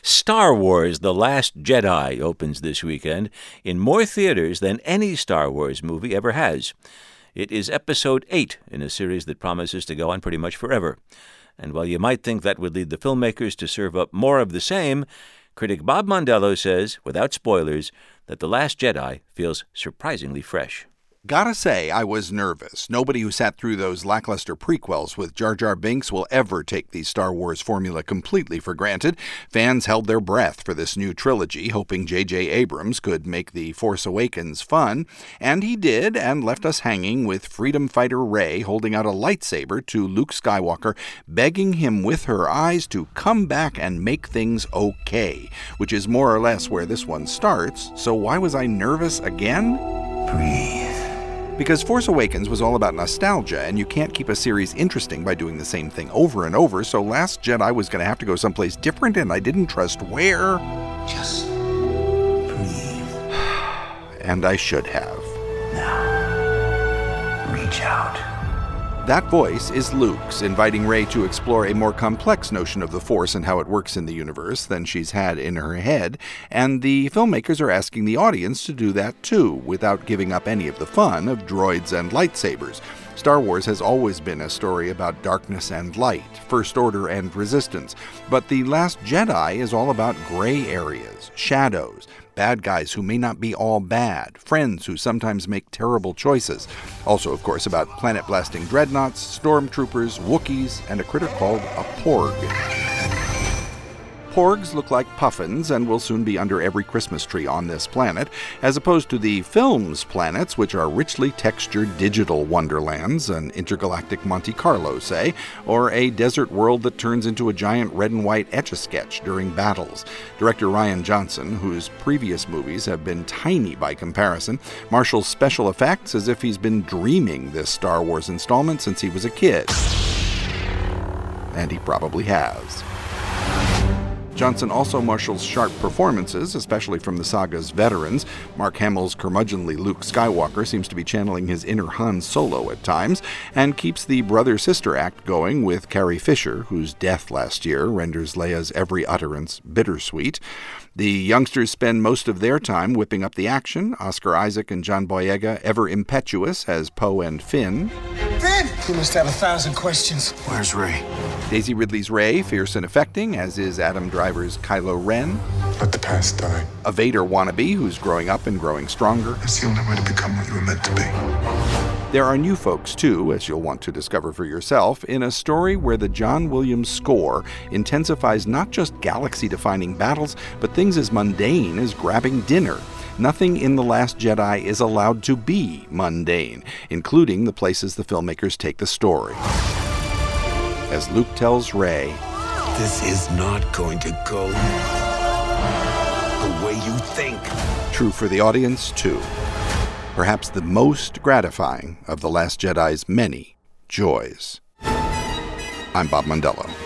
Star Wars: The Last Jedi opens this weekend in more theaters than any Star Wars movie ever has. It is episode 8 in a series that promises to go on pretty much forever. And while you might think that would lead the filmmakers to serve up more of the same, critic Bob Mondello says, without spoilers, that The Last Jedi feels surprisingly fresh. Gotta say, I was nervous. Nobody who sat through those lackluster prequels with Jar Jar Binks will ever take the Star Wars formula completely for granted. Fans held their breath for this new trilogy, hoping J.J. Abrams could make The Force Awakens fun. And he did, and left us hanging with freedom fighter Rey holding out a lightsaber to Luke Skywalker, begging him with her eyes to come back and make things okay, which is more or less where this one starts. So why was I nervous again? Breathe. Because Force Awakens was all about nostalgia, and you can't keep a series interesting by doing the same thing over and over, so Last Jedi was going to have to go someplace different, and I didn't trust where. Just breathe. And I should have. Now, reach out. That voice is Luke's, inviting Rey to explore a more complex notion of the Force and how it works in the universe than she's had in her head, and the filmmakers are asking the audience to do that too, without giving up any of the fun of droids and lightsabers. Star Wars has always been a story about darkness and light, First Order and Resistance, but The Last Jedi is all about gray areas, shadows, bad guys who may not be all bad, friends who sometimes make terrible choices. Also, of course, about planet-blasting dreadnoughts, stormtroopers, Wookiees, and a critter called a Porg. Porgs look like puffins and will soon be under every Christmas tree on this planet, as opposed to the film's planets, which are richly textured digital wonderlands, an intergalactic Monte Carlo, say, or a desert world that turns into a giant red and white Etch-a-Sketch during battles. Director Rian Johnson, whose previous movies have been tiny by comparison, marshals special effects as if he's been dreaming this Star Wars installment since he was a kid. And he probably has. Johnson also marshals sharp performances, especially from the saga's veterans. Mark Hamill's curmudgeonly Luke Skywalker seems to be channeling his inner Han Solo at times, and keeps the brother-sister act going with Carrie Fisher, whose death last year renders Leia's every utterance bittersweet. The youngsters spend most of their time whipping up the action, Oscar Isaac and John Boyega ever impetuous as Poe and Finn. Finn! You must have 1,000 questions. Where's Rey? Daisy Ridley's Rey, fierce and affecting, as is Adam Driver's Kylo Ren. Let the past die. A Vader wannabe who's growing up and growing stronger. That's the only way to become what you were meant to be. There are new folks, too, as you'll want to discover for yourself, in a story where the John Williams score intensifies not just galaxy-defining battles, but things as mundane as grabbing dinner. Nothing in The Last Jedi is allowed to be mundane, including the places the filmmakers take the story. As Luke tells Rey, This is not going to go the way you think. True for the audience, too. Perhaps the most gratifying of The Last Jedi's many joys. I'm Bob Mondello.